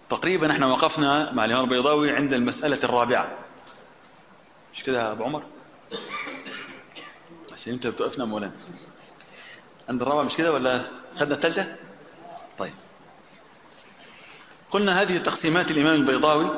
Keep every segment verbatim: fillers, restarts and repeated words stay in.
تقريبا احنا وقفنا مع الإمام البيضاوي عند المسألة الرابعة، مش كده يا أبو عمر؟ عشان انت بتوقفنا مولانا عند الرابعة، مش كده ولا خدنا الثالثة؟ طيب، قلنا هذه تقسيمات الإمام البيضاوي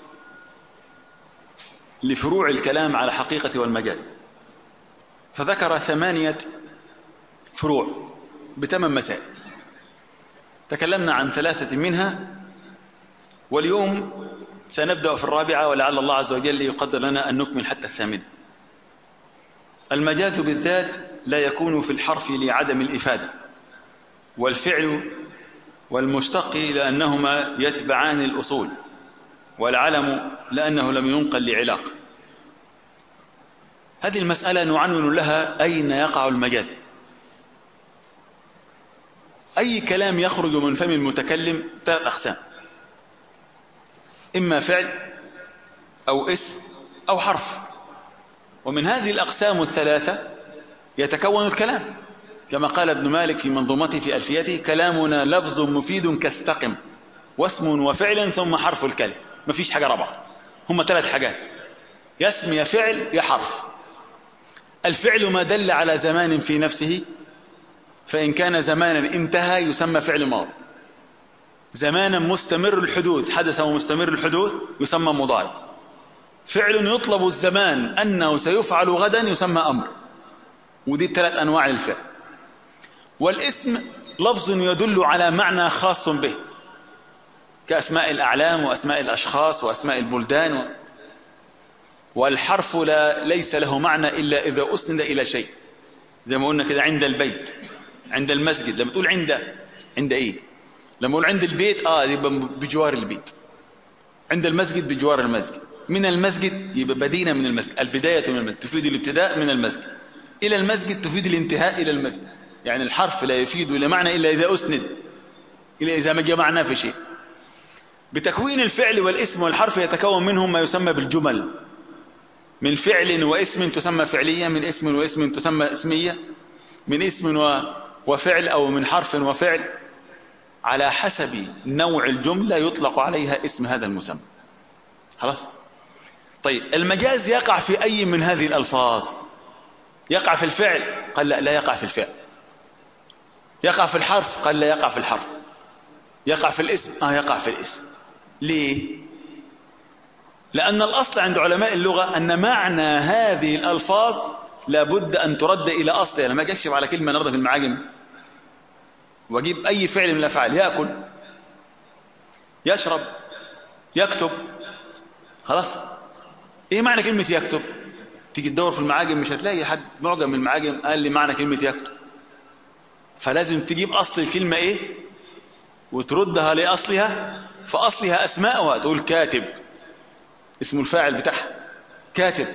لفروع الكلام على حقيقة والمجاز، فذكر ثمانية فروع بثمان مسائل، تكلمنا عن ثلاثة منها، واليوم سنبدأ في الرابعة، ولعل الله عز وجل يقدر لنا أن نكمل حتى الثامنة. المجاز بالذات لا يكون في الحرف لعدم الإفادة، والفعل والمشتق لأنهما يتبعان الأصول، والعلم لأنه لم ينقل لعلاق. هذه المسألة نعنون لها أين يقع المجاز. أي كلام يخرج من فم المتكلم ثلاث أقسام: إما فعل أو اسم أو حرف، ومن هذه الأقسام الثلاثة يتكون الكلام، كما قال ابن مالك في منظومته في ألفيته: كلامنا لفظ مفيد كاستقم، واسم وفعل ثم حرف الكلم. ما فيش حاجة رابعة، هم ثلاث حاجات: يا اسم يا فعل يا حرف. الفعل ما دل على زمان في نفسه، فإن كان زمانا انتهى يسمى فعل ماض. زمانا مستمر الحدوث، حدث ومستمر الحدوث، يسمى مضارع. فعل يطلب الزمان أنه سيفعل غدا يسمى أمر. ودي الثلاث أنواع للفعل. والاسم لفظ يدل على معنى خاص به، كأسماء الأعلام وأسماء الأشخاص وأسماء البلدان و... والحرف لا ليس له معنى إلا إذا أسند إلى شيء، زي ما قلنا كده عند البيت، عند المسجد. لما تقول عند، عند إيه؟ لما أقول عند البيت آه يبقى بجوار البيت، عند المسجد بجوار المسجد، من المسجد يبقى بدينا من المسجد. البداية من المسجد تفيد الابتداء من المسجد، إلى المسجد تفيد الانتهاء إلى المسجد. يعني الحرف لا يفيد إلى معنى إلا إذا أسند، إلا إذا ما جمعناه في شيء. بتكوين الفعل والاسم والحرف يتكون منهم ما يسمى بالجمل، من فعل واسم تسمى فعلية، من اسم واسم تسمى اسمية، من اسم وفعل أو من حرف وفعل، على حسب نوع الجملة يطلق عليها اسم هذا المسمى. خلاص؟ طيب، المجاز يقع في أي من هذه الألفاظ؟ يقع في الفعل؟ قال لا، لا يقع في الفعل. يقع في الحرف؟ قال لا يقع في الحرف. يقع في الاسم؟ آه يقع في الاسم. ليه؟ لأن الأصل عند علماء اللغة أن معنى هذه الألفاظ لابد أن ترد إلى أصلها. لما أجي أكشف على كلمة النهارده في المعاجم وأجيب أي فعل من الأفعال، يأكل، يشرب، يكتب، خلاص؟ إيه معنى كلمة يكتب؟ تيجي تدور في المعاجم مش هتلاقي حد معجم من المعاجم قال لي معنى كلمة يكتب. فلازم تجيب أصل الكلمة إيه وتردها لأصلها. فأصلها أسماءها، تقول كاتب، اسم الفاعل بتاعها كاتب،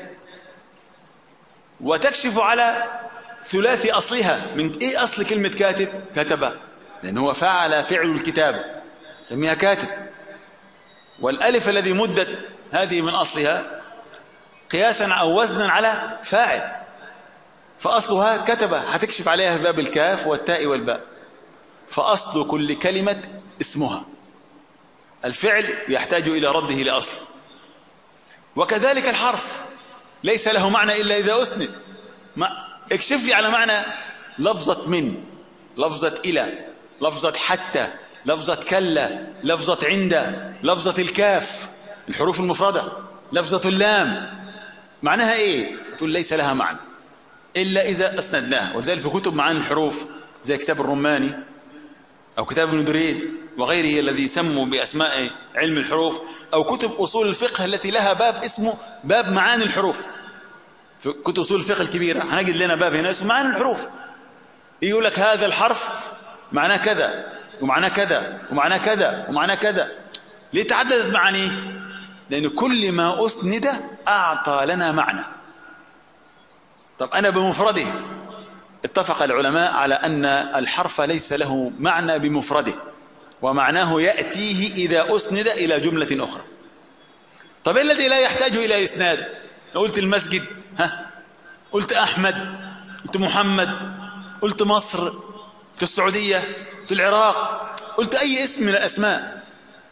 وتكشف على ثلاثي أصلها. من إيه أصل كلمة كاتب؟ كتب، لأنه هو فعل فعل الكتابة، سميها كاتب. والألف الذي مدت هذه من أصلها قياسا أو وزنا على فاعل، فأصلها كتب، هتكشف عليها في باب الكاف والتاء والباء. فأصل كل كلمة اسمها. الفعل يحتاج إلى رده لأصل. وكذلك الحرف ليس له معنى إلا إذا أسند. ما اكشف لي على معنى لفظة من، لفظة إلى، لفظة حتى، لفظة كلا، لفظة عند، لفظة الكاف الحروف المفردة، لفظة اللام، معناها إيه؟ تقول ليس لها معنى إلا إذا أسندناها. ولذلك في كتب معاني الحروف زي كتاب الرماني أو كتاب ابن دريد وغيره الذي سموا بأسماء علم الحروف، أو كتب أصول الفقه التي لها باب اسمه باب معاني الحروف. في كتب أصول الفقه الكبيرة هنجد لنا باب هنا اسمه معاني الحروف. يقول لك هذا الحرف معناه كذا ومعناه كذا ومعناه كذا ومعناه كذا. ليه تعددت معانيه؟ لأن كل ما أسند أعطى لنا معنى. طب أنا بمفرده اتفق العلماء على أن الحرف ليس له معنى بمفرده، ومعناه يأتيه إذا أسند إلى جملة أخرى. طب إيه الذي لا يحتاج إلى إسناد؟ قلت المسجد، ها، قلت أحمد، قلت محمد، قلت مصر، قلت السعودية، قلت العراق، قلت أي اسم من الأسماء،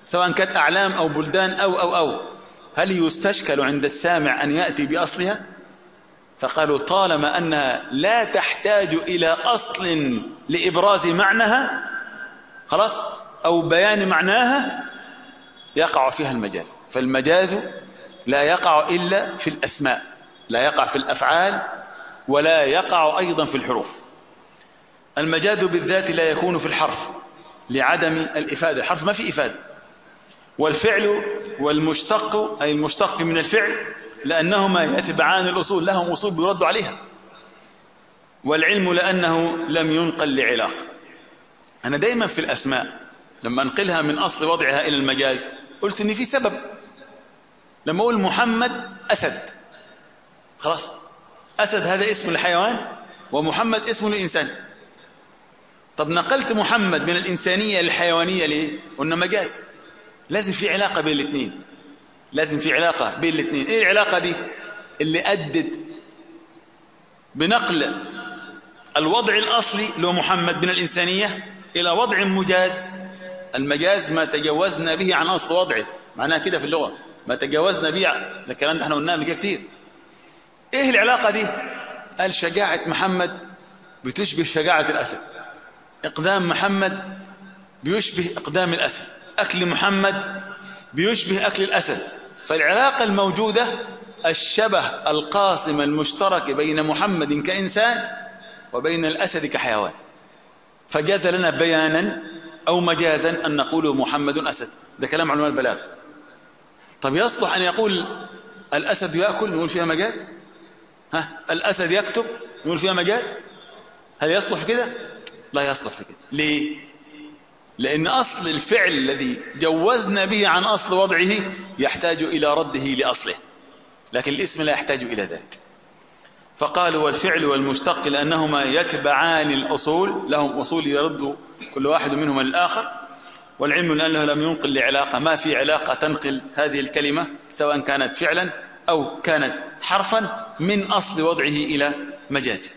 سواء كانت أعلام أو بلدان أو أو أو هل يستشكل عند السامع أن يأتي بأصلها؟ فقالوا طالما أنها لا تحتاج إلى أصل لإبراز معناها خلاص أو بيان معناها يقع فيها المجاز. فالمجاز لا يقع إلا في الأسماء، لا يقع في الأفعال، ولا يقع أيضا في الحروف. المجاز بالذات لا يكون في الحرف لعدم الإفادة، الحرف ما في إفادة. والفعل والمشتق أي المشتق من الفعل لأنهما يتبعان الأصول، لهم أصول بيرد عليها. والعلم لأنه لم ينقل لعلاقة. أنا دايما في الأسماء لما أنقلها من أصل وضعها إلى المجاز قلت إن في سبب. لما أقول محمد أسد، خلاص أسد هذا اسم الحيوان ومحمد اسم الإنسان. طب نقلت محمد من الإنسانية للحيوانية ليه؟ قلنا مجاز. لازم في علاقة بين الاثنين، لازم في علاقة بين الاثنين. ايه العلاقة دي اللي أدت بنقل الوضع الأصلي لو محمد من الإنسانية إلى وضع مجاز؟ المجاز ما تجاوزنا به عن أصل وضعه، معناها كده في اللغة ما تجاوزنا به. ده الكلام ده احنا قلناه قبل كتير. ايه العلاقة دي؟ قال شجاعة محمد بتشبه شجاعة الأسد، إقدام محمد بيشبه إقدام الأسد، أكل محمد بيشبه أكل الأسد. فالعلاقة الموجودة الشبه القاسم المشترك بين محمد كإنسان وبين الأسد كحيوان. فجاز لنا بيانا أو مجازا أن نقول محمد أسد. ده كلام علماء البلاغة. طب يصلح أن يقول الأسد يأكل نقول فيها مجاز؟ ها الأسد يكتب نقول فيها مجاز؟ هل يصلح كده؟ لا يصلح كده. ليه؟ لأن أصل الفعل الذي جوزنا به عن أصل وضعه يحتاج إلى رده لأصله، لكن الاسم لا يحتاج إلى ذلك. فقالوا والفعل والمشتق لأنهما يتبعان الأصول، لهم أصول يرد كل واحد منهما للآخر. والعلم لأنه لم ينقل لعلاقة، ما في علاقة تنقل هذه الكلمة سواء كانت فعلا أو كانت حرفا من أصل وضعه إلى مجازه.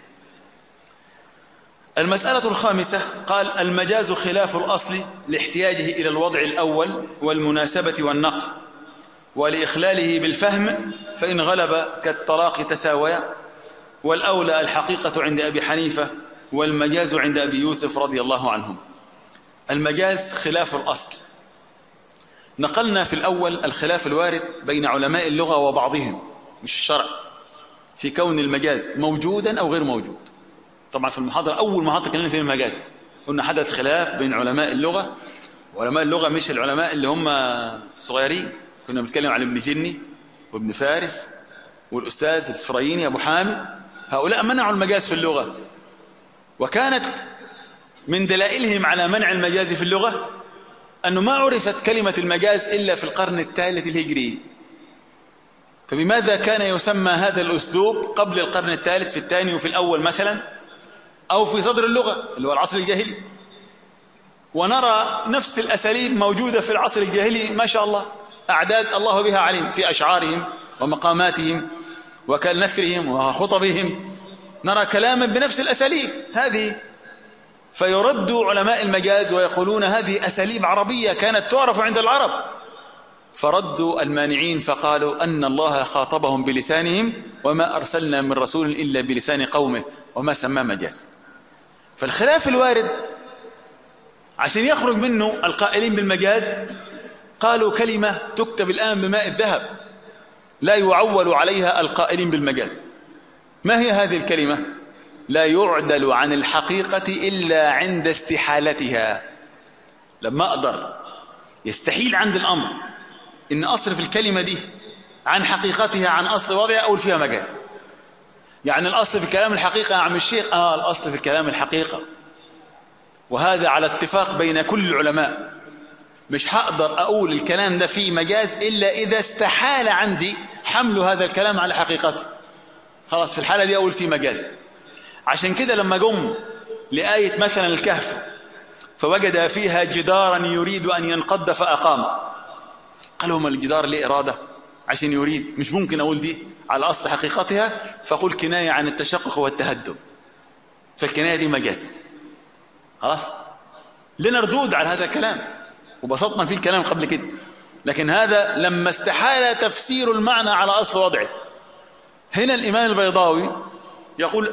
المسألة الخامسة قال المجاز خلاف الأصل لاحتياجه إلى الوضع الأول والمناسبة والنقل ولإخلاله بالفهم، فإن غلب كالطلاق تساويا. والأولى الحقيقة عند أبي حنيفة والمجاز عند أبي يوسف رضي الله عنهم. المجاز خلاف الأصل. نقلنا في الأول الخلاف الوارد بين علماء اللغة وبعضهم مش الشرع في كون المجاز موجودا أو غير موجود. طبعا في المحاضرة أول محاضرة كلمنا فيها المجاز قلنا حدث خلاف بين علماء اللغة. وعلماء اللغة مش العلماء اللي هم صغيرين، كنا بنتكلم عن ابن جني وابن فارس والأستاذ الفراييني أبو حامد. هؤلاء منعوا المجاز في اللغة، وكانت من دلائلهم على منع المجاز في اللغة أنه ما عرفت كلمة المجاز إلا في القرن الثالث الهجري. فبماذا كان يسمى هذا الأسلوب قبل القرن الثالث في الثاني وفي الأول مثلا، أو في صدر اللغة اللي هو العصر الجاهلي؟ ونرى نفس الأساليب موجودة في العصر الجاهلي ما شاء الله، أعداد الله بها عليم في أشعارهم ومقاماتهم وكالنثرهم وخطبهم، نرى كلاما بنفس الأساليب هذه. فيرد علماء المجاز ويقولون هذه أساليب عربية كانت تعرف عند العرب. فردوا المانعين فقالوا أن الله خاطبهم بلسانهم وما أرسلنا من رسول إلا بلسان قومه وما سماه مجاز. فالخلاف الوارد عشان يخرج منه القائلين بالمجاز قالوا كلمة تكتب الآن بماء الذهب لا يعول عليها القائلين بالمجاز. ما هي هذه الكلمة؟ لا يعدل عن الحقيقة إلا عند استحالتها. لما أقدر يستحيل عند الأمر إن أصرف الكلمة دي عن حقيقتها عن أصل وضعها أقول فيها مجاز. يعني الأصل في الكلام الحقيقة يا عم الشيخ، آه الأصل في الكلام الحقيقة، وهذا على اتفاق بين كل العلماء. مش هقدر أقول الكلام ده فيه مجاز إلا إذا استحال عندي حمل هذا الكلام على حقيقته. خلاص في الحالة دي أقول فيه مجاز. عشان كده لما جم لآية مثلا الكهف فوجد فيها جدارا يريد أن ينقض فأقام، قالوا ما الجدار ليه إرادة عشان يريد، مش ممكن أقول دي على أصل حقيقتها، فقل كناية عن التشقق والتهدم، فالكناية دي مجاز. خلاص لنا ردود على هذا الكلام. وبسطنا فيه الكلام قبل كده، لكن هذا لما استحال تفسير المعنى على أصل وضعه. هنا الإمام البيضاوي يقول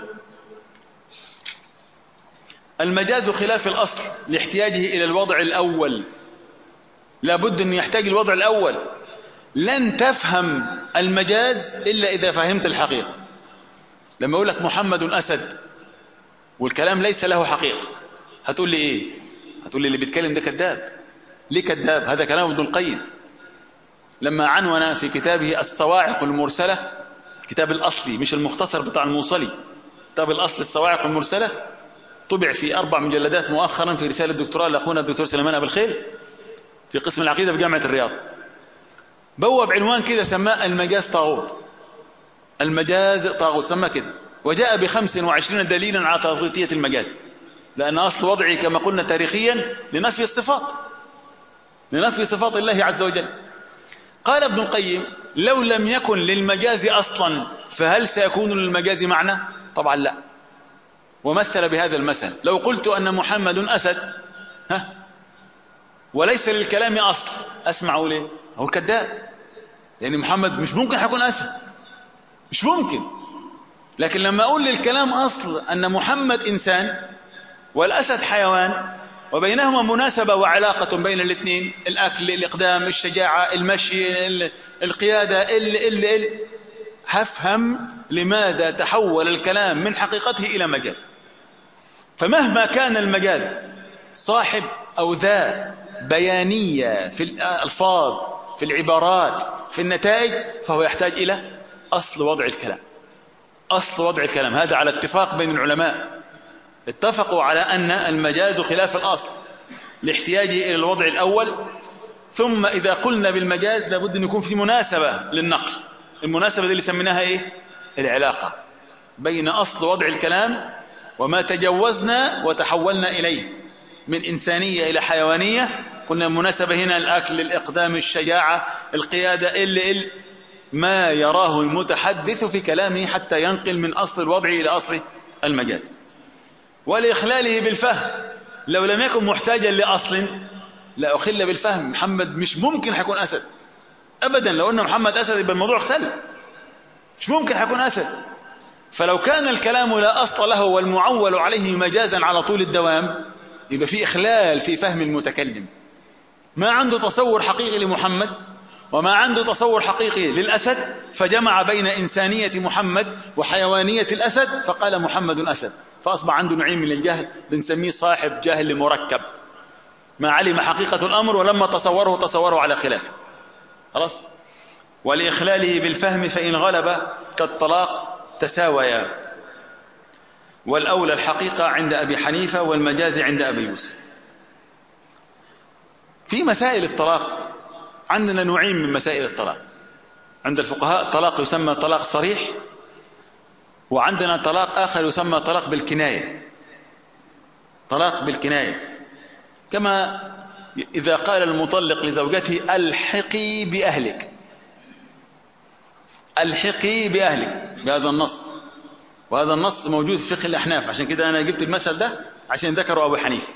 المجاز خلاف الأصل لاحتياجه إلى الوضع الأول، لابد أن يحتاج الوضع الأول. لن تفهم المجاز إلا إذا فهمت الحقيقة. لما أقول لك محمد أسد والكلام ليس له حقيقة، هتقول لي إيه؟ هتقول لي اللي بيتكلم ده كذاب. ليه كذاب؟ هذا كلام ابن القيم لما عنون في كتابه الصواعق المرسلة، الكتاب الأصلي مش المختصر بتاع الموصلي، كتاب الأصل الصواعق المرسلة، طبع في أربع مجلدات مؤخرا في رسالة دكتوراه لأخونا الدكتور سليمان أبو الخير في قسم العقيدة في جامعة الرياض. بوب عنوان كده سماه المجاز طاغوت، المجاز طاغوت سماه كده، وجاء بخمس وعشرين دليلا على تغطية المجاز، لأن أصل وضعه كما قلنا تاريخيا لنفي الصفات، لنفي صفات الله عز وجل. قال ابن القيم لو لم يكن للمجاز أصلا فهل سيكون للمجاز معنى؟ طبعا لا. ومثل بهذا المثل، لو قلت أن محمد أسد ها وليس للكلام أصل، أسمعوا ليه؟ هو كذاب، يعني محمد مش ممكن حيكون أسد، مش ممكن. لكن لما أقول للكلام أصل أن محمد إنسان والأسد حيوان وبينهما مناسبة وعلاقة بين الاثنين، الأكل، الإقدام، الشجاعة، المشي، القيادة، ال ال ال هفهم لماذا تحول الكلام من حقيقته إلى مجاز. فمهما كان المجاز صاحب أو ذا بيانية في الألفاظ، في العبارات، في النتائج، فهو يحتاج إلى أصل وضع الكلام. أصل وضع الكلام هذا على اتفاق بين العلماء، اتفقوا على أن المجاز خلاف الأصل لاحتياجه إلى الوضع الأول. ثم إذا قلنا بالمجاز لابد أن يكون في مناسبة للنقل. المناسبة دي اللي سميناها إيه؟ العلاقة بين أصل وضع الكلام وما تجوزنا وتحولنا إليه من إنسانية إلى حيوانية. قلنا المناسبة هنا الأكل، الإقدام، الشجاعة، القيادة، ال ال ما يراه المتحدث في كلامه حتى ينقل من أصل الوضع إلى أصل المجاز. ولإخلاله بالفهم، لو لم يكن محتاجا لأصل لا أخل بالفهم. محمد مش ممكن حيكون أسد أبدا، لو أن محمد أسد يبقى الموضوع اختلف، مش ممكن حيكون أسد. فلو كان الكلام لا أصل له والمعول عليه مجازا على طول الدوام يبقى في إخلال في فهم المتكلم، ما عنده تصور حقيقي لمحمد وما عنده تصور حقيقي للأسد، فجمع بين إنسانية محمد وحيوانية الأسد فقال محمد أسد، فأصبح عنده نوعين من الجهل بنسميه صاحب جهل مركب، ما علم حقيقة الأمر ولما تصوره تصوره على خلافه. خلاص. ولإخلاله بالفهم فإن غلب كالطلاق تساويا، والأولى الحقيقة عند أبي حنيفة والمجاز عند أبي يوسف. في مسائل الطلاق عندنا نوعين من مسائل الطلاق. عند الفقهاء طلاق يسمى طلاق صريح، وعندنا طلاق آخر يسمى طلاق بالكناية. طلاق بالكناية كما إذا قال المطلق لزوجته الحقي بأهلك، الحقي بأهلك بهذا النص، وهذا النص موجود في فقه الأحناف، عشان كده أنا جبت المثل ده عشان ذكره أبو حنيفة.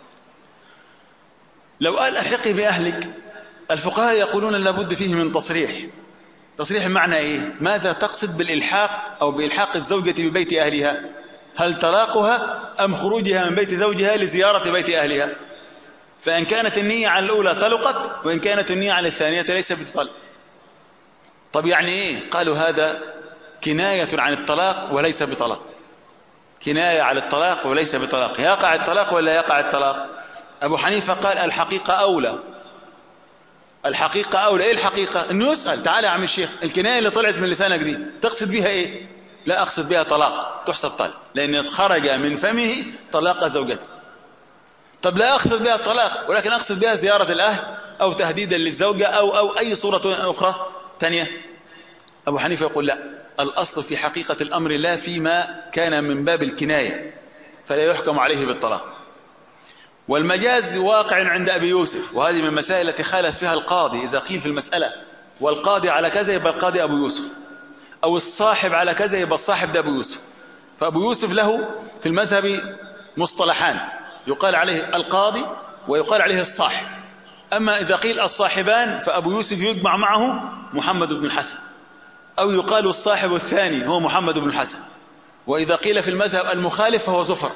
لو قال الحقي بأهلك الفقهاء يقولون لابد فيه من تصريح. تصريح المعنى إيه؟ ماذا تقصد بالإلحاق أو بإلحاق الزوجة ببيت أهلها؟ هل طلاقها أم خروجها من بيت زوجها لزيارة بيت أهلها؟ فإن كانت النية على الأولى طلقت، وإن كانت النية على الثانية ليس بطلق. طب يعني إيه؟ قالوا هذا كناية عن الطلاق وليس بطلاق، كناية على الطلاق وليس بطلاق. يقع الطلاق ولا يقع الطلاق؟ أبو حنيفة قال الحقيقة أولى، الحقيقة أولى. إيه الحقيقة؟ إنه يسأل تعالى يا عم الشيخ الكناية اللي طلعت من لسانك دي تقصد بها إيه؟ لا أقصد بها طلاق، تحسب طلاق، لأن خرج من فمه طلاق زوجته. طب لا أقصد بها الطلاق ولكن أقصد بها زيارة الأهل أو تهديدا للزوجة أو أو أي صورة أخرى ثانية. أبو حنيفة يقول لا، الأصل في حقيقة الأمر لا فيما كان من باب الكناية، فلا يحكم عليه بالطلاق. والمجاز واقع عند أبي يوسف، وهذه من المسائل التي خالف فيها القاضي. إذا قيل في المسألة والقاضي على كذا يبقى القاضي أبو يوسف، أو الصاحب على كذا يبقى الصاحب ده أبو يوسف. فأبو يوسف له في المذهب مصطلحان، يقال عليه القاضي ويقال عليه الصاحب. أما إذا قيل الصاحبان فأبو يوسف يجمع معه محمد بن الحسن، أو يقال الصاحب الثاني هو محمد بن الحسن. وإذا قيل في المذهب المخالف فهو زفر.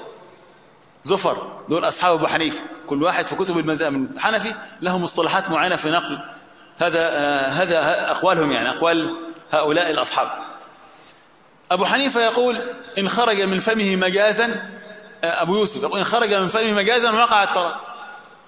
زفر دول أصحاب أبو حنيفة، كل واحد في كتب المذهب الحنفي له مصطلحات معينة في نقل هذا آه هذا أقوالهم، يعني أقوال هؤلاء الأصحاب. أبو حنيفة يقول إن خرج من فمه مجازا، آه أبو يوسف يقول إن خرج من فمه مجازا وقع الطلاق.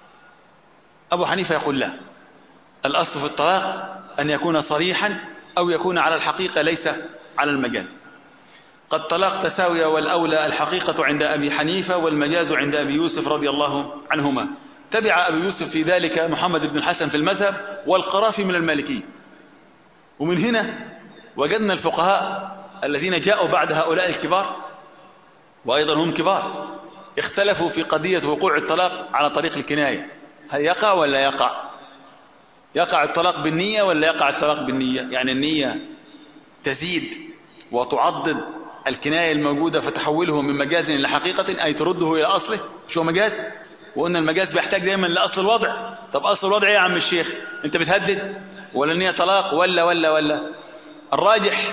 أبو حنيفة يقول لا، الأصل في الطلاق أن يكون صريحا أو يكون على الحقيقة ليس على المجاز. قد طلاق تساوية، والأولى الحقيقة عند أبي حنيفة والمجاز عند أبي يوسف رضي الله عنهما. تبع أبي يوسف في ذلك محمد بن الحسن في المذهب والقرافي من المالكية. ومن هنا وجدنا الفقهاء الذين جاءوا بعد هؤلاء الكبار وأيضا هم كبار اختلفوا في قضية وقوع الطلاق على طريق الكناية، هل يقع ولا يقع؟ يقع الطلاق بالنية ولا يقع الطلاق بالنية؟ يعني النية تزيد وتعضد الكناية الموجودة فتحوله من مجاز إلى حقيقة، أي ترده إلى أصله. شو مجاز؟ وقلنا المجاز بيحتاج دائما لأصل الوضع. طب أصل الوضع إيه يا عم الشيخ؟ أنت بتهدد ولا النية طلاق ولا ولا ولا الراجح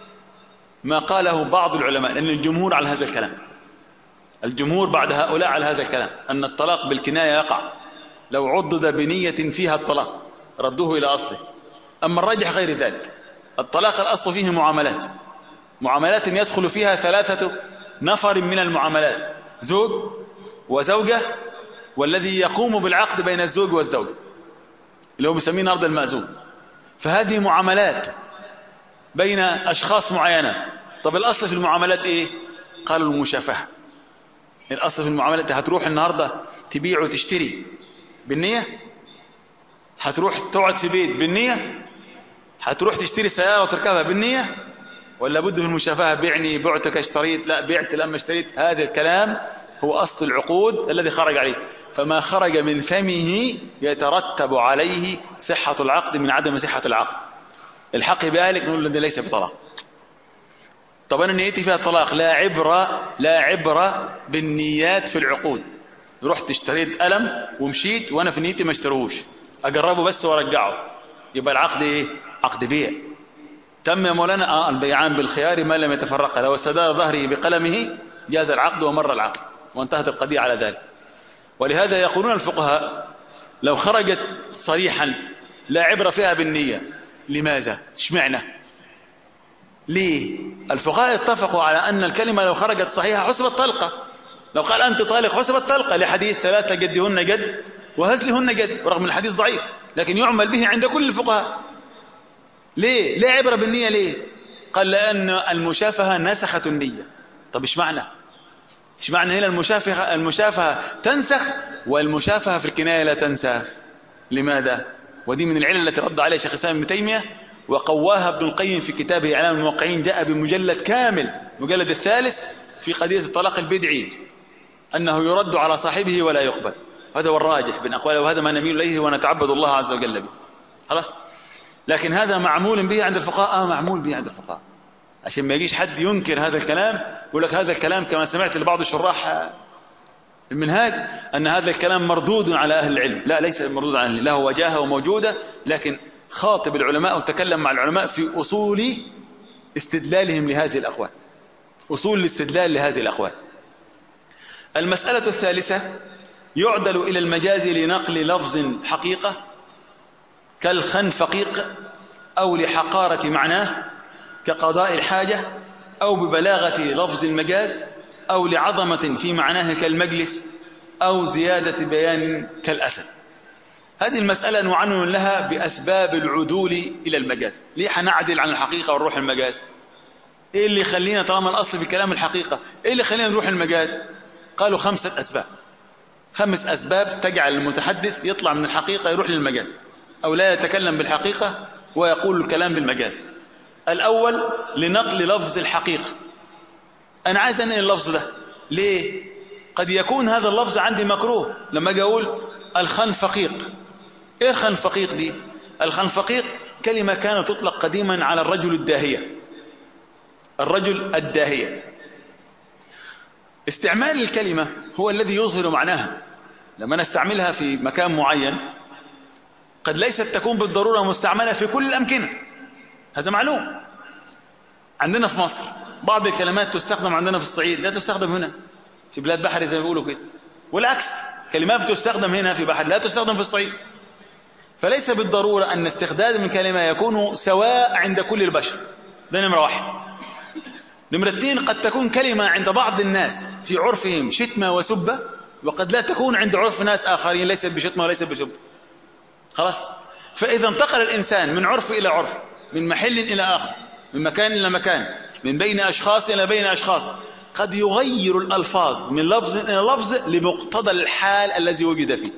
ما قاله بعض العلماء، لأن الجمهور على هذا الكلام، الجمهور بعد هؤلاء على هذا الكلام، أن الطلاق بالكناية يقع لو عضد بنية فيها الطلاق ردوه إلى أصله. أما الراجح غير ذلك، الطلاق الأصل فيه معاملات، معاملات يدخل فيها ثلاثة نفر من المعاملات، زوج وزوجة والذي يقوم بالعقد بين الزوج والزوجة اللي هو بيسميه النهارده المأذون. فهذه معاملات بين أشخاص معينة. طب الأصل في المعاملات إيه؟ قالوا المشافهة. الأصل في المعاملات هتروح النهارده تبيع وتشتري بالنية؟ هتروح تقعد في بيت بالنية؟ هتروح تشتري سيارة وتركبها بالنية؟ ولا بد من المشافهة؟ بيعني بعتك اشتريت، لا بعت لما اشتريت. هذا الكلام هو أصل العقود الذي خرج عليه. فما خرج من فمه يترتب عليه صحة العقد من عدم صحة العقد. الحق بذلك نقول ده ليس بطلاق. طب أنا نيتي فيها الطلاق، لا عبرة لا عبرة بالنيات في العقود. رحت اشتريت قلم ومشيت وأنا في نيتي ما اشتروش، أجربه بس وارجعه، يبقى العقد إيه؟ عقد بيع. تم يا مولانا؟ آه البيعان بالخيار ما لم يتفرقا، لو استدار ظهره بقلمه جاز العقد ومر العقد وانتهت القضية على ذلك. ولهذا يقولون الفقهاء لو خرجت صريحا لا عبرة فيها بالنية. لماذا؟ اشمعنى؟ ليه؟ الفقهاء اتفقوا على أن الكلمة لو خرجت صحيحة حسبت طلقة. لو قال أنت طالق حسبت طلقة، لحديث ثلاثة جدهن جد وهزلهن جد، رغم الحديث ضعيف لكن يعمل به عند كل الفقهاء. ليه؟ ليه عبرة بالنية؟ ليه؟ قال لأن المشافهة نسخت النية. طب ايش معنى؟ ايش معنى هنا المشافهة؟ المشافهة تنسخ والمشافهة في الكناية لا تنسخ. لماذا؟ ودي من العلل التي رد عليها شيخ الإسلام ابن تيمية وقواها ابن القيم في كتابه إعلام الموقعين، جاء بمجلد كامل، مجلد الثالث، في قضية الطلاق البدعي، أنه يرد على صاحبه ولا يقبل. هذا هو الراجح بين أقواله، وهذا ما نميل إليه ونتعبد الله عز وجل به. خلاص. لكن هذا معمول به عند الفقهاء. آه معمول به عند الفقهاء، عشان ما يجيش حد ينكر هذا الكلام يقول لك هذا الكلام كما سمعت لبعض الشراح المنهاج أن هذا الكلام مردود على أهل العلم. لا، ليس مردود على أهل العلم، له وجاهة وموجودة، لكن خاطب العلماء وتكلم مع العلماء في أصول استدلالهم لهذه الأقوال، أصول الاستدلال لهذه الأقوال. المسألة الثالثة يعدل إلى المجاز لنقل لفظ حقيقة كالخنفقيق، أو لحقارة معناه كقضاء الحاجة، أو ببلاغة لفظ المجاز، أو لعظمة في معناه كالمجلس، أو زيادة بيان كالأسد. هذه المسألة نعنون لها بأسباب العدول إلى المجاز. ليه حنعدل عن الحقيقة ونروح المجاز؟ إيه اللي يخلينا طالما الأصل في كلام الحقيقة إيه اللي يخلينا نروح المجاز؟ قالوا خمسة أسباب، خمس أسباب تجعل المتحدث يطلع من الحقيقة يروح للمجاز، أو لا يتكلم بالحقيقة ويقول الكلام بالمجاز. الأول لنقل لفظ الحقيقة. أنا عايز أنقل اللفظ ده ليه؟ قد يكون هذا اللفظ عندي مكروه. لما أجي أقول الخنفقيق، إيه الخنفقيق دي؟ الخنفقيق كلمة كانت تطلق قديما على الرجل الداهية، الرجل الداهية. استعمال الكلمة هو الذي يظهر معناها. لما نستعملها في مكان معين قد ليست تكون بالضرورة مستعملة في كل الأمكنة، هذا معلوم. عندنا في مصر بعض الكلمات تستخدم عندنا في الصعيد لا تستخدم هنا في بلاد بحري زي ما بيقولوا كده، والعكس كلمات بتستخدم هنا في بحر لا تستخدم في الصعيد. فليس بالضرورة أن استخدام الكلمة يكون سواء عند كل البشر، ده نمرة واحد. نمرة اثنين، قد تكون كلمة عند بعض الناس في عرفهم شتمة وسبة، وقد لا تكون عند عرف ناس آخرين ليست بشتمة وليست بسبة. خلاص. فإذا انتقل الإنسان من عرف إلى عرف، من محل إلى آخر، من مكان إلى مكان، من بين أشخاص إلى بين أشخاص، قد يغير الألفاظ من لفظ إلى لفظ لمقتضى الحال الذي وجد فيه.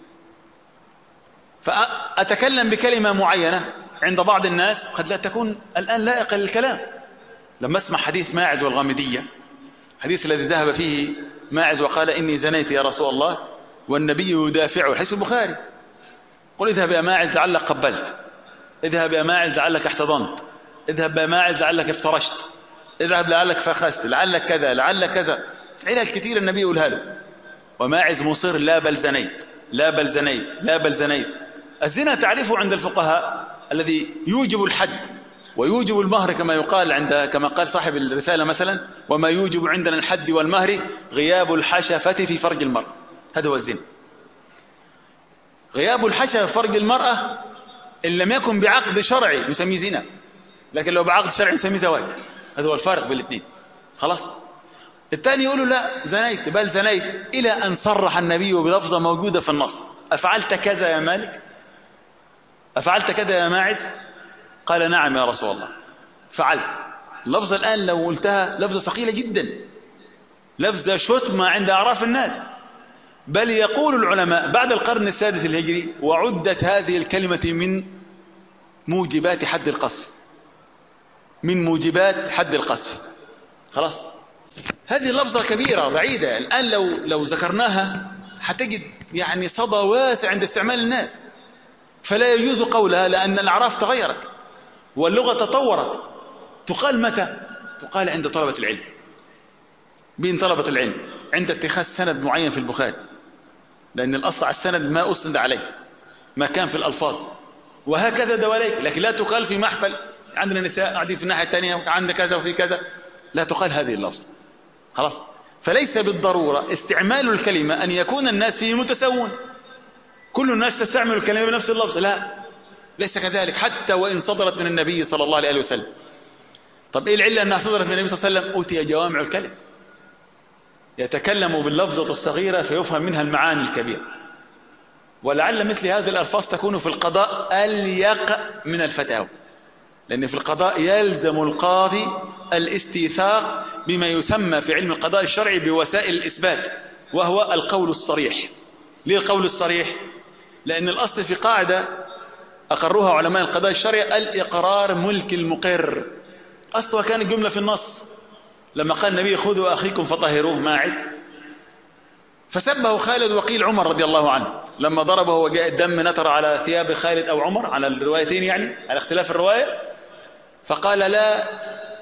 فأتكلم بكلمة معينة عند بعض الناس قد لا تكون الآن لائقة للكلام. لما اسمع حديث ماعز والغامدية، حديث الذي ذهب فيه ماعز وقال إني زنيت يا رسول الله، والنبي يدافعه، حديث البخاري. قل اذهب يا ماعز لعلك قبلت، اذهب يا ماعز لعلك احتضنت، اذهب يا ماعز لعلك افترشت، اذهب لعلك فخست، لعلك كذا لعلك كذا، علل كثير النبي يقولها له. وماعز مصر لا بل زنيت، لا بل زنيت، لا بل زنيت. الزنا تعرفه عند الفقهاء الذي يوجب الحد ويوجب المهر، كما يقال عند كما قال صاحب الرسالة مثلا: وما يوجب عندنا الحد والمهر غياب الحشفة في فرج المرأة. هذا هو الزنا. غياب الحشفة في فرج المرأة إن لم يكن بعقد شرعي نسميه زنا، لكن لو بعقد شرعي نسميه زواج. هذا هو الفرق بين الاثنين. خلاص. الثاني يقولوا لا زنيت بل زنيت، إلى أن صرح النبي بلفظة موجودة في النص: أفعلت كذا يا مالك؟ أفعلت كذا يا ماعز؟ قال نعم يا رسول الله فعلت. اللفظة الآن لو قلتها لفظة ثقيلة جدا، لفظة شتمة عند أعراف الناس. بل يقول العلماء بعد القرن السادس الهجري وعدت هذه الكلمة من موجبات حد القذف، من موجبات حد القذف. خلاص. هذه اللفظة كبيرة بعيدة، الآن لو لو ذكرناها هتجد يعني صدى واسع عند استعمال الناس. فلا يجوز قولها لأن الأعراف تغيرت واللغة تطورت. تقال متى؟ تقال عند طلبة العلم، بين طلبة العلم، عند اتخاذ سند معين في البخاري، لأن الأصل على السند ما أسند عليه، ما كان في الألفاظ. وهكذا دواليك، لكن لا تقال في محفل عندنا نساء قاعدين في الناحية الثانية عندنا كذا وفي كذا، لا تقال هذه اللفظ. خلاص. فليس بالضرورة استعمال الكلمة أن يكون الناس فيه متساوون، كل الناس تستعمل الكلمة بنفس اللفظ، لا، ليس كذلك حتى وإن صدرت من النبي صلى الله عليه وسلم. طب إيه العلة أنها صدرت من النبي صلى الله عليه وسلم؟ أوتي جوامع الكلم، يتكلم باللفظة الصغيرة فيفهم منها المعاني الكبيرة. ولعل مثل هذه الألفاظ تكون في القضاء أليق من الفتاوى، لأن في القضاء يلزم القاضي الاستيثاق بما يسمى في علم القضاء الشرعي بوسائل الإثبات، وهو القول الصريح. ليه القول الصريح؟ لأن الأصل في قاعدة أقرها علماء القضاء الشرعي: الإقرار ملك المقر. أصلها كانت جملة في النص لما قال النبي: خذوا أخيكم فطهروه ماعز، فسبه خالد وقيل عمر رضي الله عنه لما ضربه وجاء الدم نتر على ثياب خالد أو عمر، على الروايتين يعني على اختلاف الرواية. فقال لا،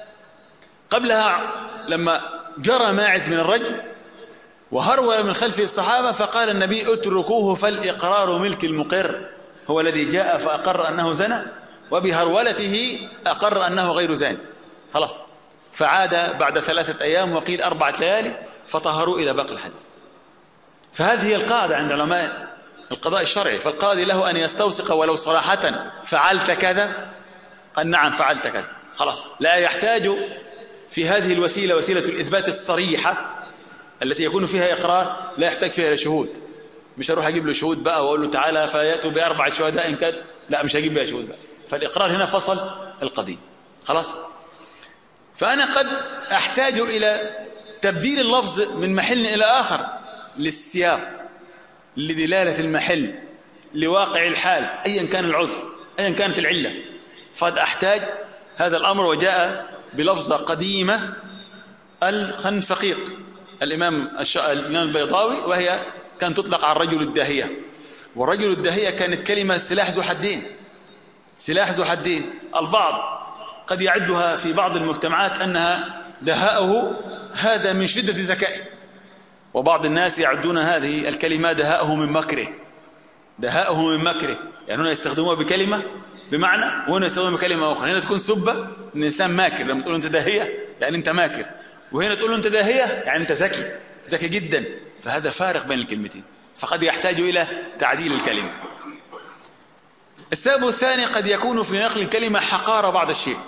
قبلها لما جرى ماعز من الرجل وهرول من خلفه الصحابة فقال النبي: اتركوه فالإقرار ملك المقر، هو الذي جاء فأقر أنه زنى وبهرولته أقر أنه غير زاني. خلاص. فعاد بعد ثلاثة أيام وقيل أربعة ليالي فطهروا إلى باقي الحديث. فهذه هي القاعدة عند علماء القضاء الشرعي. فالقاضي له أن يستوثق ولو صراحة: فعلت كذا؟ قال نعم فعلت كذا. خلاص. لا يحتاج في هذه الوسيلة، وسيلة الإثبات الصريحة التي يكون فيها إقرار، لا يحتاج فيها لشهود. مش هروح أجيب له شهود بقى وأقول له تعالى فيأتوا بأربعة شهداء إن كان، لا، مش هجيب بها شهود بقى. فالإقرار هنا فصل القضية. خلاص. فأنا قد أحتاج إلى تبديل اللفظ من محل إلى آخر للسياق، لدلالة المحل، لواقع الحال، أيا كان العذر، أيا كانت العلة. فقد أحتاج هذا الأمر. وجاء بلفظة قديمة: الخنفقيق، الإمام الإمام البيضاوي، وهي كانت تطلق على الرجل الداهية. والرجل الداهية كانت كلمة سلاح ذو حدين، سلاح ذو حدين. البعض قد يعدها في بعض المجتمعات أنها دهاءه هذا من شدة ذكائه، وبعض الناس يعدون هذه الكلمة دهاءه من مكره. دهاؤه من مكره، يعني هنا يستخدموها بكلمة بمعنى، وهنا يستخدموها بكلمة أخرى. هنا تكون سبة إن الإنسان ماكر، لما تقول أنت داهية يعني أنت ماكر، وهنا تقول أنت داهية يعني أنت ذكي ذكي جدا. فهذا فارق بين الكلمتين، فقد يحتاج إلى تعديل الكلمة. السبب الثاني قد يكون في نقل الكلمة حقارة بعض الشيء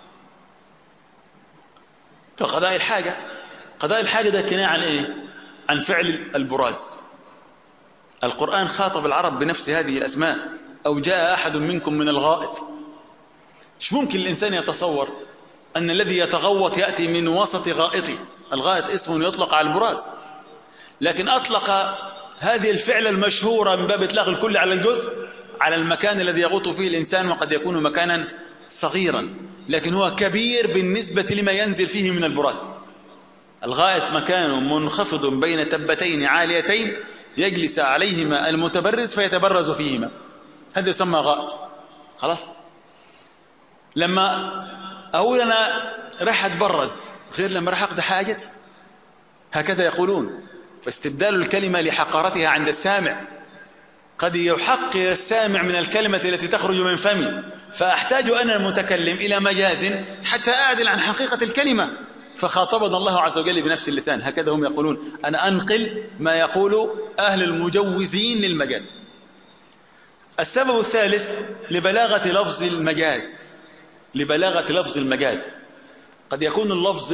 كقضاء الحاجة. قضاء الحاجة ده كناية عن إيه؟ عن فعل البراز. القرآن خاطب العرب بنفس هذه الأسماء. أو جاء أحد منكم من الغائط. مش ممكن الإنسان يتصور أن الذي يتغوط يأتي من وسط غائطه. الغائط اسم يطلق على البراز، لكن أطلق هذه الفعلة المشهورة من باب إطلاق الكل على الجزء على المكان الذي يغوط فيه الإنسان، وقد يكون مكانا صغيرا لكن هو كبير بالنسبة لما ينزل فيه من البراز. الغائط مكان منخفض بين تبتين عاليتين يجلس عليهما المتبرز فيتبرز فيهما، هذا يسمى غائط. خلاص. لما أقول أنا راح أتبرز غير لما راح أقضي حاجة، هكذا يقولون. فاستبدال الكلمة لحقارتها عند السامع قد يحقر السامع من الكلمة التي تخرج من فمي، فأحتاج أنا المتكلم إلى مجاز حتى أعدل عن حقيقة الكلمة. فخاطبنا الله عز وجل بنفس اللسان، هكذا هم يقولون. أنا أنقل ما يقول أهل المجوزين للمجاز. السبب الثالث لبلاغة لفظ المجاز. لبلاغة لفظ المجاز قد يكون اللفظ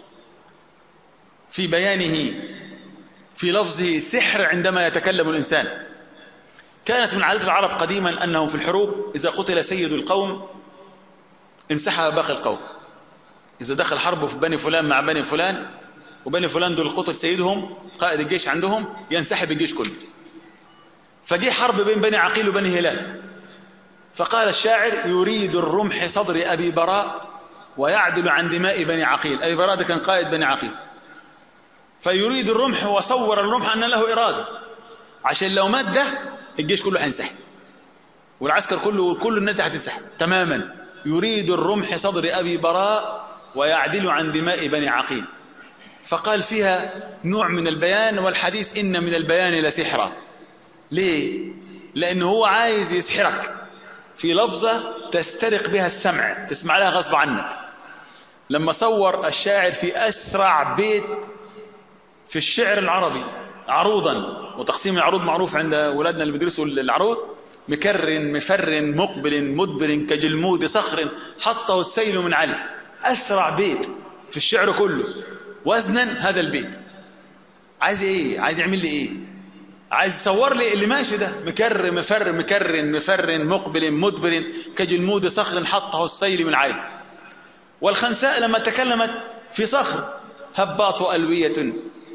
في بيانه في لفظه سحر عندما يتكلم الإنسان. كانت من عادة العرب قديما أنه في الحروب إذا قتل سيد القوم انسحب باقي القوم. إذا دخل حرب في بني فلان مع بني فلان، وبني فلان دول قتل سيدهم قائد الجيش عندهم، ينسحب الجيش كله. فجي حرب بين بني عقيل وبني هلال، فقال الشاعر: يريد الرمح صدر أبي براء ويعدل عن دماء بني عقيل. أبي براء ده كان قائد بني عقيل، فيريد الرمح وصور الرمح أن له إرادة، عشان لو مات ده الجيش كله هينسحب والعسكر كله كل الناس هتنسحب تماما. يريد الرمح صدر أبي براء ويعدل عن دماء بني عقيل. فقال فيها نوع من البيان، والحديث إن من البيان لسحرا. ليه؟ لأنه هو عايز يسحرك في لفظة تسترق بها السمع، تسمع لها غصب عنك. لما صور الشاعر في أسرع بيت في الشعر العربي عروضا، وتقسيم العروض معروف عند ولادنا اللي بيدرسوا العروض: مكر مفر مقبل مدبر كجلمود صخر حطه السيل من علي. أسرع بيت في الشعر كله وزنا هذا البيت. عايز ايه؟ عايز يعمل لي ايه؟ عايز يصور لي اللي ماشي ده: مكر مفر مكر مفر مقبل مدبر كجلمود صخر حطه السيل من علي. والخنساء لما تكلمت في صخر: هباط ألوية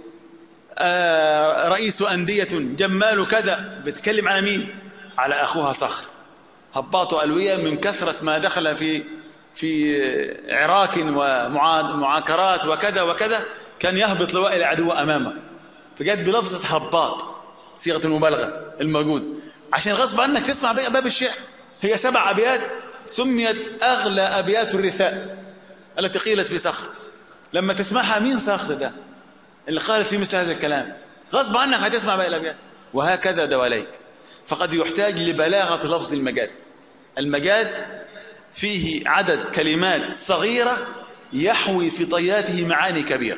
آه رئيس أندية جمال كذا، بتكلم على مين؟ على أخوها صخر. هباط ألوية من كثرة ما دخل في في عراك ومعاكرات وكذا وكذا، كان يهبط لواء العدو أمامه، فجت بلفظة هباط صيغة المبالغة الموجود، عشان غصب عنك تسمع باب الشعر. هي سبع أبيات سميت أغلى أبيات الرثاء التي قيلت في صخر. لما تسمعها: مين صخر ده اللي قال في مثل هذا الكلام؟ غصب عنك هتسمع باقي الأبيات. وهكذا دواليك. فقد يحتاج لبلاغة لفظ المجاز. المجاز فيه عدد كلمات صغيرة يحوي في طياته معاني كبيرة،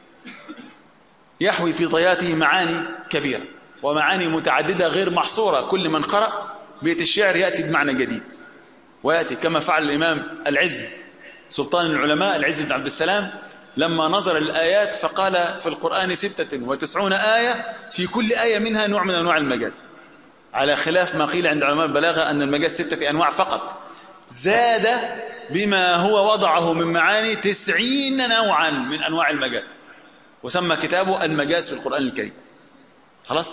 يحوي في طياته معاني كبيرة ومعاني متعددة غير محصورة. كل من قرأ بيت الشعر يأتي بمعنى جديد، ويأتي كما فعل الإمام العز سلطان العلماء العز بن عبد السلام لما نظر الآيات فقال: في القرآن ستة وتسعون آية، في كل آية منها نوع من أنواع المجاز، على خلاف ما قيل عند علماء البلاغة أن المجاز ستة أنواع فقط. زاد بما هو وضعه من معاني تسعين نوعا من أنواع المجاز، وسمى كتابه المجاز في القرآن الكريم. خلاص.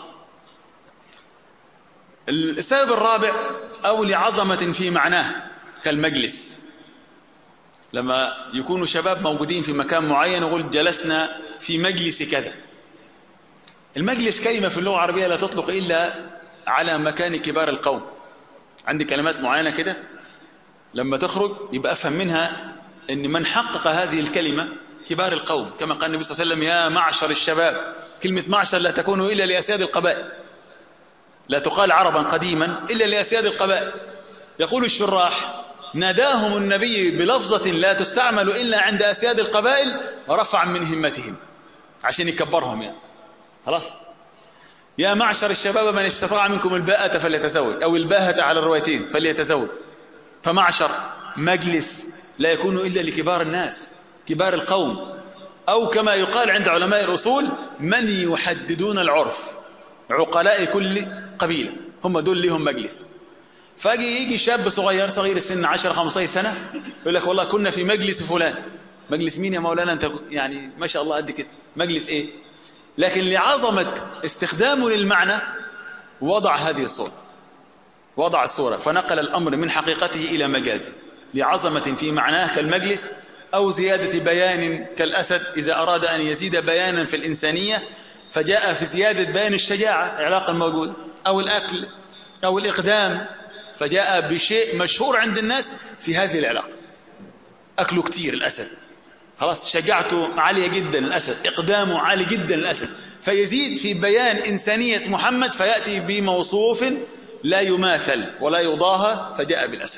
السبب الرابع: أو لعظمة في معناه كالمجلس. لما يكونوا شباب موجودين في مكان معين يقول: جلسنا في مجلس كذا. المجلس كلمة في اللغة العربية لا تطلق إلا على مكان كبار القوم. عندي كلمات معينة كده لما تخرج يبقى أفهم منها أن من حقق هذه الكلمة كبار القوم، كما قال النبي صلى الله عليه وسلم: يا معشر الشباب. كلمة معشر لا تكون إلا لأسياد القبائل. لا تقال عربا قديما إلا لأسياد القبائل. يقول الشراح: ناداهم النبي بلفظة لا تستعمل إلا عند أسياد القبائل رفعا من همتهم، عشان يكبرهم يعني. خلاص، يا معشر الشباب من استطاع منكم الباءة فليتزوج، أو الباهة على الروايتين فليتزوج. فمعشر مجلس لا يكون إلا لكبار الناس، كبار القوم، أو كما يقال عند علماء الأصول: من يحددون العرف، عقلاء كل قبيلة، هم دول لهم مجلس. فاجي يجي شاب صغير صغير السن عشر خمسة سنة يقول لك: والله كنا في مجلس فلان. مجلس مين يا مولانا أنت؟ يعني ما شاء الله قد كده، مجلس إيه؟ لكن لعظمة استخدامه للمعنى وضع هذه الصورة، وضع الصورة فنقل الأمر من حقيقته إلى مجازه، لعظمة في معناه كالمجلس، أو زيادة بيان كالأسد إذا أراد أن يزيد بيانا في الإنسانية فجاء في زيادة بيان الشجاعة، علاقة موجودة، أو الأكل أو الإقدام فجاء بشيء مشهور عند الناس في هذه العلاقة. أكله كتير الأسد، خلاص، شجاعته عالية جدا الأسد، إقدامه عالي جدا الأسد، فيزيد في بيان إنسانية محمد فيأتي بموصوف لا يماثل ولا يضاهى فجاء بالأسد.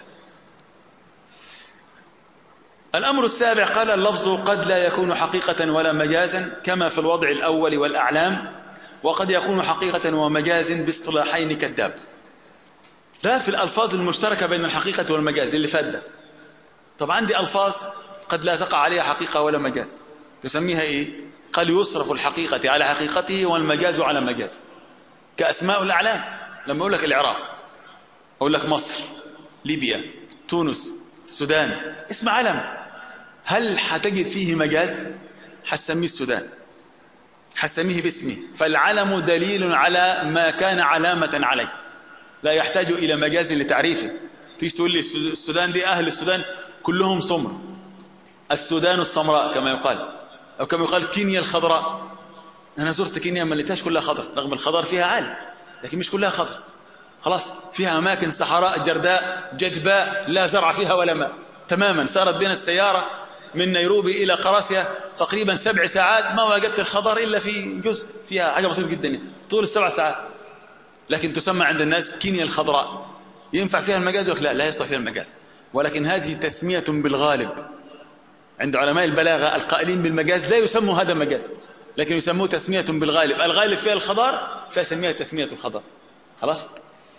الأمر السابع قال: اللفظ قد لا يكون حقيقة ولا مجازا كما في الوضع الأول والأعلام، وقد يكون حقيقة ومجاز باصطلاحين كالداب. ده في الألفاظ المشتركة بين الحقيقة والمجاز اللي فات ده. طب عندي ألفاظ قد لا تقع عليها حقيقة ولا مجاز، تسميها إيه؟ قال: يصرف الحقيقة على حقيقته والمجاز على مجاز، كأسماء الأعلام. لما أقول لك العراق، أقول لك مصر، ليبيا، تونس، السودان، اسم علم، هل هتجد فيه مجاز؟ هتسميه السودان، هتسميه باسمه، فالعلم دليل على ما كان علامة عليه، لا يحتاج إلى مجاز لتعريفه. فيش تقول لي السودان دي أهل السودان كلهم سمر، السودان السمراء كما يقال، أو كما يقال كينيا الخضراء. أنا زرت كينيا ما لقيتهاش كلها خضر، رغم الخضار فيها عالي لكن مش كلها خضر. خلاص، فيها أماكن صحراء جرداء جدباء لا زرع فيها ولا ماء تماما. سارت بين السيارة من نيروبي إلى قراسيا تقريبا سبع ساعات ما وجدت الخضار إلا في جزء فيها، حاجة بسيطة جدا طول السبع ساعات، لكن تسمى عند الناس كينيا الخضراء. ينفع فيها المجاز؟ لا، لا يصلح فيها المجاز، ولكن هذه تسمية بالغالب. عند علماء البلاغة القائلين بالمجاز لا يسموا هذا مجاز، لكن يسموه تسمية بالغالب. الغالب فيها الخضار فيسميها تسمية الخضار. خلاص.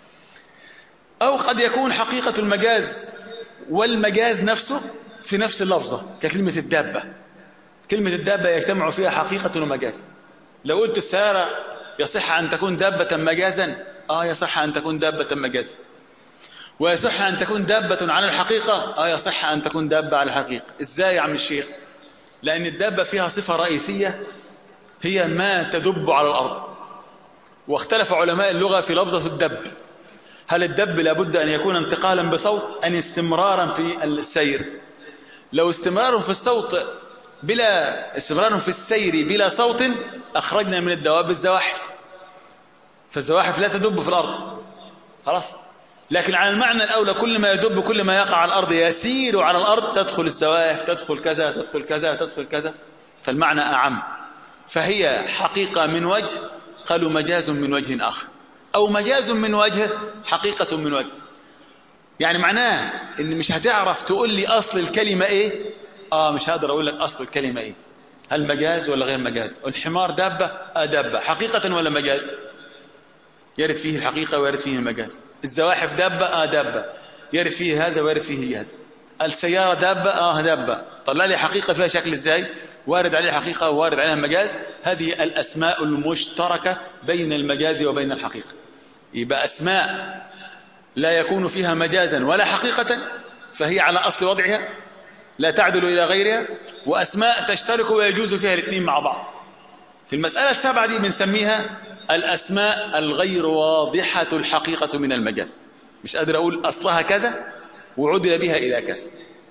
أو قد يكون حقيقة المجاز والمجاز نفسه في نفس اللفظة، ككلمة الدابة. كلمة الدابة يجتمع فيها حقيقة ومجاز. لو قلت السيارة يصح أن تكون دابة مجازا، آه يصح أن تكون دابة مجازا. ويصح أن تكون دابة على الحقيقة، آه يصح أن تكون دابة على الحقيقة. إزاي يا عم الشيخ؟ لأن الدابة فيها صفة رئيسية هي ما تدب على الأرض. واختلف علماء اللغة في لفظة الدب، هل الدب لابد أن يكون انتقالا بصوت أن استمرارا في السير؟ لو استمرار في الصوت بلا استمرار في السير بلا صوت أخرجنا من الدواب الزواحف، فالزواحف لا تدب في الأرض. خلاص. لكن على المعنى الأولى كل ما يدب كل ما يقع على الأرض يسير على الأرض، تدخل الزواحف، تدخل كذا تدخل كذا تدخل كذا، فالمعنى أعم. فهي حقيقة من وجه، قالوا مجاز من وجه آخر، أو مجاز من وجه حقيقة من وجه. يعني معناه إن مش هتعرف تقول لي أصل الكلمة إيه. آه مش هقدر أقول لك أصل الكلمة إيه، هل مجاز ولا غير مجاز؟ الحمار دابة، آه دابة، حقيقة ولا مجاز؟ يرد فيه الحقيقة ويرد فيه المجاز. الزواحف دابة، آه دابة، يرد فيه هذا ويرد فيه هذا. السيارة دابة، آه دابة، طلع لي حقيقة فيها شكل إزاي؟ وارد عليها حقيقة ووارد عليها مجاز. هذه الأسماء المشتركة بين المجاز وبين الحقيقة. يبقى أسماء لا يكون فيها مجازا ولا حقيقة فهي على أصل وضعها لا تعدل إلى غيرها، وأسماء تشترك ويجوز فيها الاثنين مع بعض. في المسألة السابعة دي بنسميها الأسماء الغير واضحة الحقيقة من المجاز، مش قادر أقول أصلها كذا وعدل بها إلى كذا.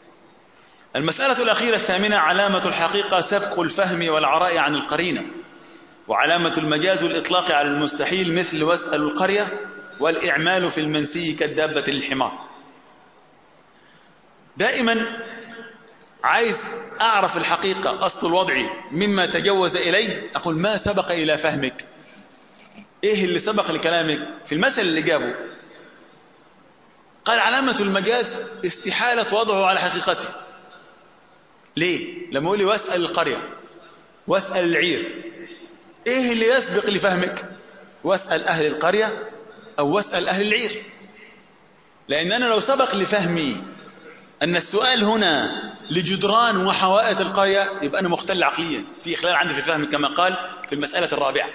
المسألة الأخيرة الثامنة: علامة الحقيقة سبق الفهم والعراء عن القرينة، وعلامة المجاز الإطلاق على المستحيل مثل واسأل القرية، والإعمال في المنسي كالدابة للحمار. دائما عايز أعرف الحقيقة أصل الوضع مما تجوز إليه، أقول ما سبق إلى فهمك. ايه اللي سبق لكلامك في المثل اللي جابه؟ قال علامة المجاز استحالة وضعه على حقيقته. ليه؟ لما يقول لي واسأل القرية واسأل العير، ايه اللي يسبق لفهمك؟ واسأل اهل القرية او واسأل اهل العير. لان انا لو سبق لفهمي ان السؤال هنا لجدران وحوائط القرية يبقى انا مختل عقليا، في اخلال عندي في فهمي كما قال في المسألة الرابعة.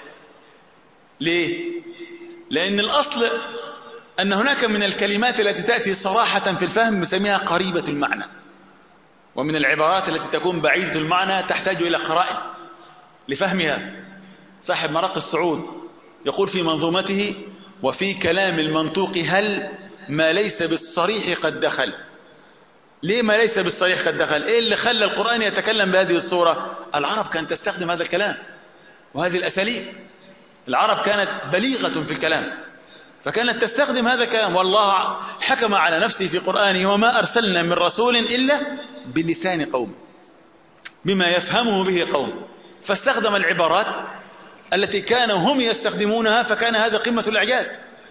ليه؟ لان الاصل ان هناك من الكلمات التي تأتي صراحة في الفهم نسميها قريبة المعنى، ومن العبارات التي تكون بعيدة المعنى تحتاج الى قرائن لفهمها. صاحب مراقي الصعود يقول في منظومته: وفي كلام المنطوق هل ما ليس بالصريح قد دخل. ليه ما ليس بالصريح قد دخل؟ ايه اللي خلى القرآن يتكلم بهذه الصورة؟ العرب كانت تستخدم هذا الكلام وهذه الأساليب. العرب كانت بليغة في الكلام، فكانت تستخدم هذا الكلام. والله حكم على نفسه في قرآنه: وما أرسلنا من رسول إلا بلسان قوم، بما يفهمه به قوم. فاستخدم العبارات التي كانوا هم يستخدمونها، فكان هذا قمة الإعجاز.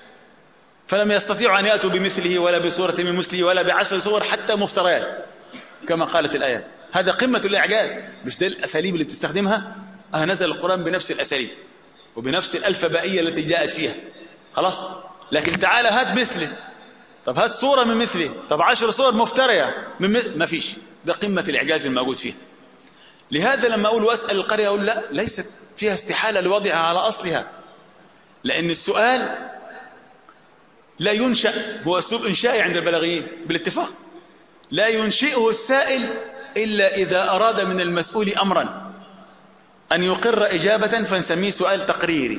فلم يستطيعوا أن يأتوا بمثله ولا بصورة من مثله ولا بعشر صور حتى مفتريات كما قالت الآيات. هذا قمة الإعجاز. مش ده الأساليب اللي بتستخدمها؟ أه نزل القرآن بنفس الأساليب وبنفس الألفبائية التي جاءت فيها. خلاص. لكن تعالى هات مثله، طب هات صورة من مثله، طب عشر صور مفترية من مثل، ما فيش. ده قمة الإعجاز الموجود فيها. لهذا لما أقول واسأل القرية أقول لا، ليست فيها استحالة لوضعها على أصلها، لأن السؤال لا ينشأ، هو أسلوب إنشائي عند البلاغيين بالاتفاق. لا ينشئه السائل إلا إذا أراد من المسؤول أمرا، أن يقر إجابة فنسميه سؤال تقريري،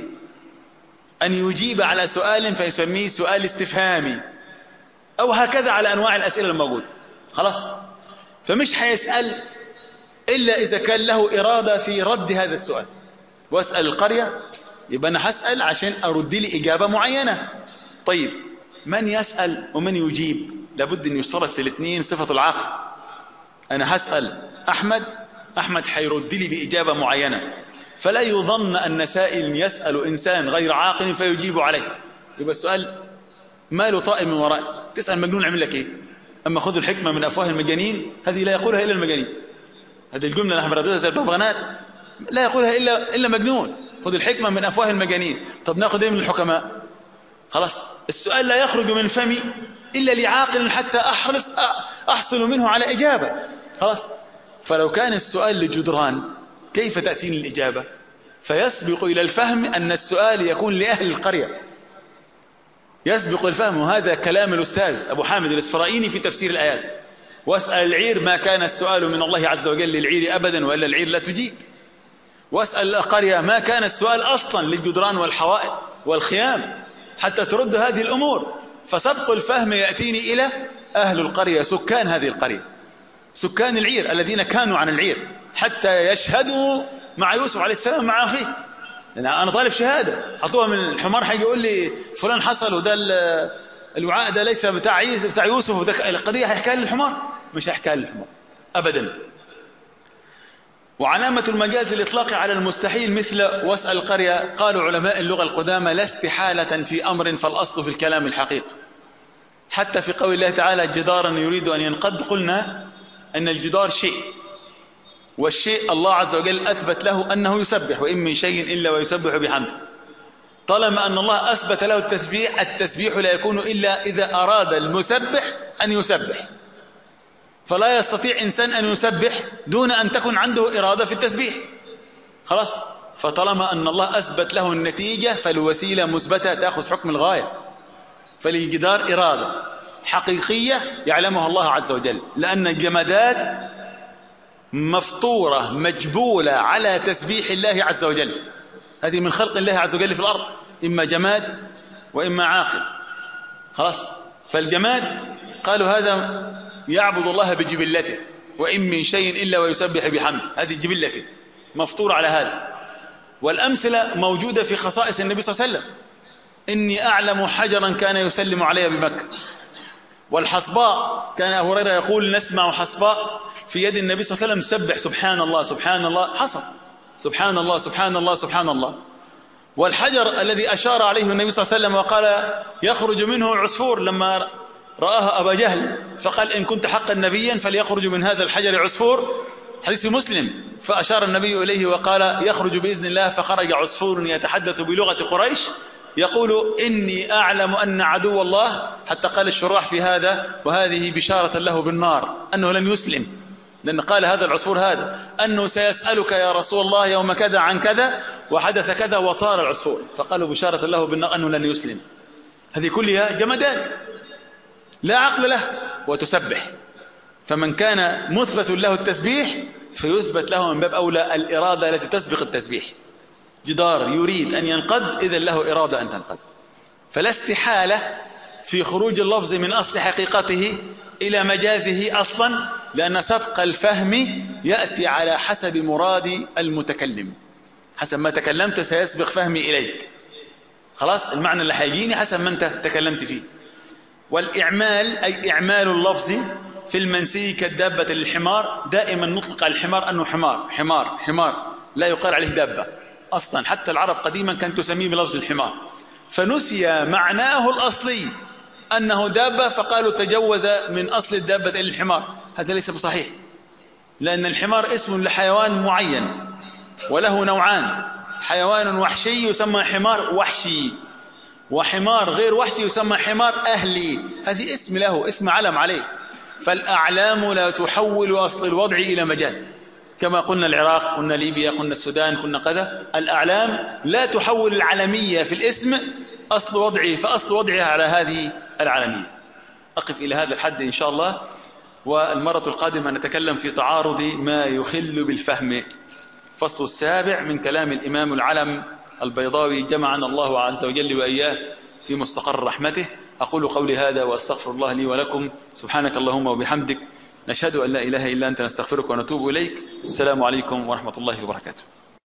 أن يجيب على سؤال فيسميه سؤال استفهامي، أو هكذا على أنواع الأسئلة الموجودة. خلاص. فمش هيسأل إلا إذا كان له إرادة في رد هذا السؤال. واسأل القرية يبقى أنا هسأل عشان أرد لي إجابة معينة. طيب من يسأل ومن يجيب؟ لابد أن يشترط في الاثنين صفة العقل. أنا هسأل أحمد، أحمد حيرد لي بإجابة معينة، فلا يظن أن سائل يسأل إنسان غير عاقل فيجيب عليه. يبقى السؤال ما له طائم من وراء. تسأل مجنون عمل لك إيه؟ أما خذ الحكمة من أفواه المجانين، هذه لا يقولها إلا المجانين. هذه الجملة اللي احنا برددها زي البغبغانات لا يقولها إلا إلا مجنون. خذ الحكمة من أفواه المجانين. طب ناخذ إيه من الحكماء؟ خلاص. السؤال لا يخرج من فمي إلا لعاقل حتى أحرص أحصل منه على إجابة. خلاص. فلو كان السؤال لجدران كيف تأتيني الإجابة؟ فيسبق إلى الفهم أن السؤال يكون لأهل القرية، يسبق الفهم. وهذا كلام الأستاذ أبو حامد الإسفرائيني في تفسير الآيات: واسأل العير ما كان السؤال من الله عز وجل للعير أبدا وإلا العير لا تجيب. واسأل القرية ما كان السؤال أصلا للجدران والحوائط والخيام حتى ترد هذه الأمور. فسبق الفهم يأتيني إلى أهل القرية، سكان هذه القرية، سكان العير الذين كانوا عن العير حتى يشهدوا مع يوسف عليه السلام مع أخيه. لأن أنا طالب شهادة، حطوها من الحمار حيجي يقول لي فلان حصل وده الوعاء ده ليس بتاع عيسى بتاع يوسف، وده القضية هيحكيها للحمار؟ مش هيحكيها للحمار أبدا. وعلامة المجاز الإطلاق على المستحيل مثل واسأل القرية. قالوا علماء اللغة القدامى: لا استحالة في أمر فالأصل في الكلام الحقيقة. حتى في قول الله تعالى: جدارا يريد أن ينقض، قلنا أن الجدار شيء، والشيء الله عز وجل أثبت له أنه يسبح: وإن من شيء إلا ويسبح بحمده. طالما أن الله أثبت له التسبيح، التسبيح لا يكون إلا إذا أراد المسبح أن يسبح. فلا يستطيع إنسان أن يسبح دون أن تكون عنده إرادة في التسبيح. خلاص. فطالما أن الله أثبت له النتيجة فالوسيلة مثبتة تأخذ حكم الغاية. فللجدار إرادة حقيقية يعلمها الله عز وجل، لأن الجمادات مفطورة مجبولة على تسبيح الله عز وجل. هذه من خلق الله عز وجل في الأرض، إما جماد وإما عاقل. خلاص. فالجماد قالوا هذا يعبد الله بجبلته، وإن من شيء إلا ويسبح بحمده، هذه جبلته مفطورة على هذا. والأمثلة موجودة في خصائص النبي صلى الله عليه وسلم: إني أعلم حجرا كان يسلم علي بمكة. والحصباء كان أبو هريرة يقول: نسمع حصباء في يد النبي صلى الله عليه وسلم سبح سبحان الله سبحان الله، حصب سبحان الله سبحان الله سبحان الله. والحجر الذي أشار عليه النبي صلى الله عليه وسلم وقال يخرج منه عصفور لما رآها أبا جهل، فقال إن كنت حقا نبيا فليخرج من هذا الحجر عصفور، حديث مسلم. فأشار النبي إليه وقال يخرج بإذن الله، فخرج عصفور يتحدث بلغة قريش يقول إني أعلم أن عدو الله، حتى قال الشراح في هذا وهذه بشارة له بالنار أنه لن يسلم، لأن قال هذا العصفور هذا أنه سيسألك يا رسول الله يوم كذا عن كذا وحدث كذا وطار العصفور، فقالوا بشارة له بالنار أنه لن يسلم. هذه كلها جمادات لا عقل له وتسبح. فمن كان مثبت له التسبيح فيثبت له من باب أولى الإرادة التي تسبق التسبيح. جدار يريد أن ينقض إذن له إرادة أن تنقض. فلا استحالة في خروج اللفظ من أصل حقيقته إلى مجازه أصلا، لأن سبق الفهم يأتي على حسب مراد المتكلم. حسب ما تكلمت سيسبق فهمي إليك، خلاص المعنى اللي هيجيني حسب ما أنت تكلمت فيه. والإعمال أي إعمال اللفظ في المنسي كالدابة للحمار، دائما نطلق على الحمار أنه حمار حمار حمار، لا يقال عليه دابة أصلا. حتى العرب قديما كانت تسميه بلفظ الحمار، فنسي معناه الأصلي أنه دابة فقالوا تجوز من أصل الدابة إلى الحمار. هذا ليس بصحيح، لأن الحمار اسم لحيوان معين وله نوعان، حيوان وحشي يسمى حمار وحشي، وحمار غير وحشي يسمى حمار أهلي، هذه اسم له، اسم علم عليه. فالأعلام لا تحول أصل الوضع إلى مجاز، كما قلنا العراق، قلنا ليبيا، قلنا السودان، قلنا كذا. الأعلام لا تحول العلمية في الاسم أصل وضعه، فأصل وضعها على هذه العلمية. أقف إلى هذا الحد إن شاء الله، والمرة القادمة نتكلم في تعارض ما يخل بالفهم. فصل السابع من كلام الإمام العلم البيضاوي، جمعنا الله عز وجل وإياه في مستقر رحمته. أقول قولي هذا وأستغفر الله لي ولكم. سبحانك اللهم وبحمدك، نشهد أن لا إله إلا أنت، نستغفرك ونتوب إليك. السلام عليكم ورحمة الله وبركاته.